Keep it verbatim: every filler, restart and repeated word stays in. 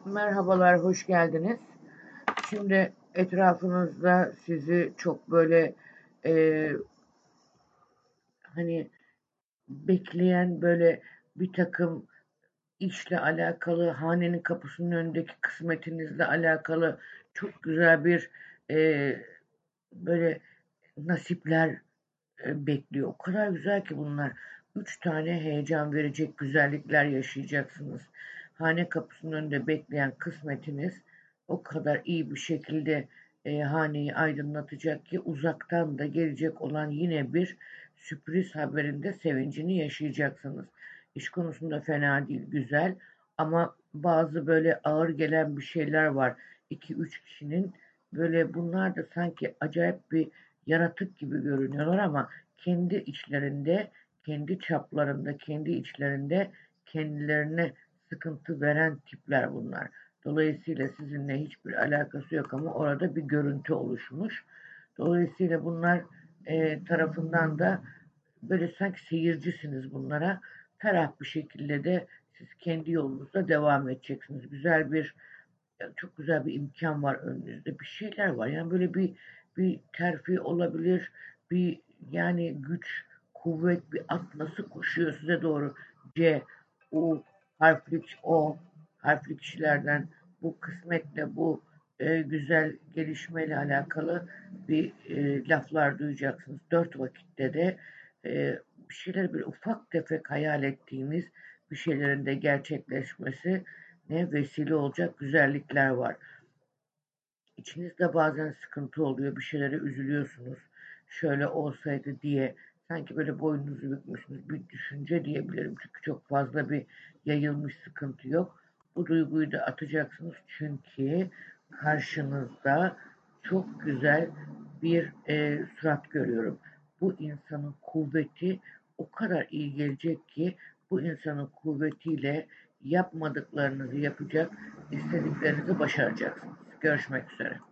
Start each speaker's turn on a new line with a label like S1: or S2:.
S1: Merhabalar, hoş geldiniz. Şimdi etrafınızda sizi çok böyle e, hani bekleyen böyle bir takım işle alakalı, hanenin kapısının önündeki kısmetinizle alakalı çok güzel bir e, böyle nasipler e, bekliyor. O kadar güzel ki bunlar. Üç tane heyecan verecek güzellikler yaşayacaksınız. Hane kapısının önünde bekleyen kısmetiniz o kadar iyi bir şekilde e, haneyi aydınlatacak ki uzaktan da gelecek olan yine bir sürpriz haberinde sevincini yaşayacaksınız. İş konusunda fena değil, güzel ama bazı böyle ağır gelen bir şeyler var. iki üç kişinin böyle bunlar da sanki acayip bir yaratık gibi görünüyorlar ama kendi içlerinde, kendi çaplarında, kendi içlerinde kendilerine sıkıntı veren tipler bunlar. Dolayısıyla sizinle hiçbir alakası yok ama orada bir görüntü oluşmuş. Dolayısıyla bunlar e, tarafından da böyle sanki seyircisiniz bunlara. Ferah bir şekilde de siz kendi yolunuzda devam edeceksiniz. Güzel bir çok güzel bir imkan var önünüzde. Bir şeyler var. Yani böyle bir bir terfi olabilir. Bir yani güç, kuvvet, bir at nasıl koşuyor size doğru. C, U, harfli O, harfli kişilerden bu kısmetle bu e, güzel gelişmeyle alakalı bir e, laflar duyacaksınız. Dört vakitte de e, bir şeyler bir ufak tefek hayal ettiğiniz bir şeylerin de gerçekleşmesi ne vesile olacak güzellikler var. İçinizde bazen sıkıntı oluyor, bir şeylere üzülüyorsunuz. Şöyle olsaydı diye sanki böyle boynunuzu bükmüşsünüz bir düşünce diyebilirim. Çünkü çok fazla bir yayılmış sıkıntı yok. Bu duyguyu da atacaksınız çünkü karşınızda çok güzel bir e, surat görüyorum. Bu insanın kuvveti o kadar iyi gelecek ki bu insanın kuvvetiyle yapmadıklarınızı yapacak, istediklerinizi başaracaksınız. Görüşmek üzere.